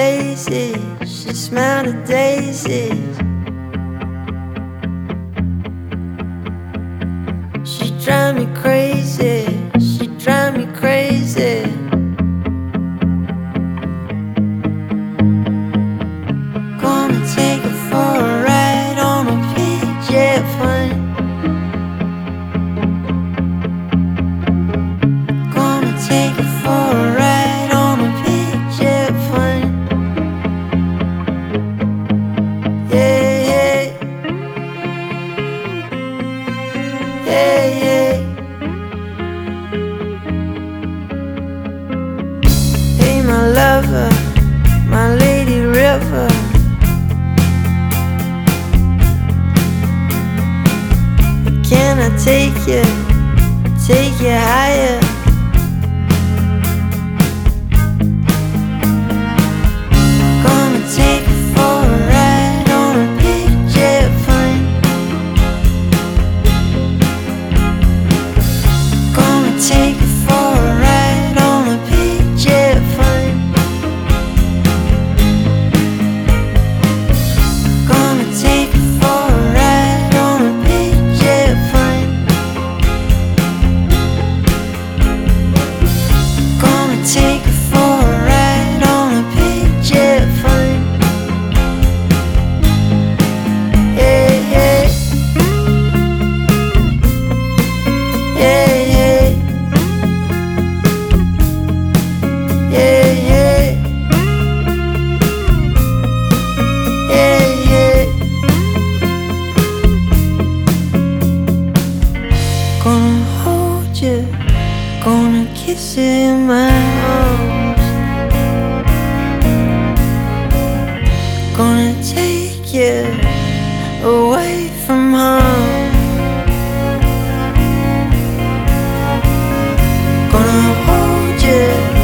daisies, she smelled the daisies. She drive me crazy, she drive me crazy. Gonna take her for a ride on a PJ plane. Gonna take her for a ride on a PJ plane. Yeah, yeah. Yeah, yeah. Hey, my lover, my lady river. Can I take you higher? Gonna take you for a ride on a PJ plane. Gonna take you for a ride on a PJ plane. Gonna take you for a ride on a PJ plane. Gonna take you for a ride on a PJ plane. Yeah, yeah. Yeah, yeah. Yeah, yeah. Yeah, yeah. Gonna hold you, gonna kiss you in my arms. Gonna take you away from home. Gonna hold you,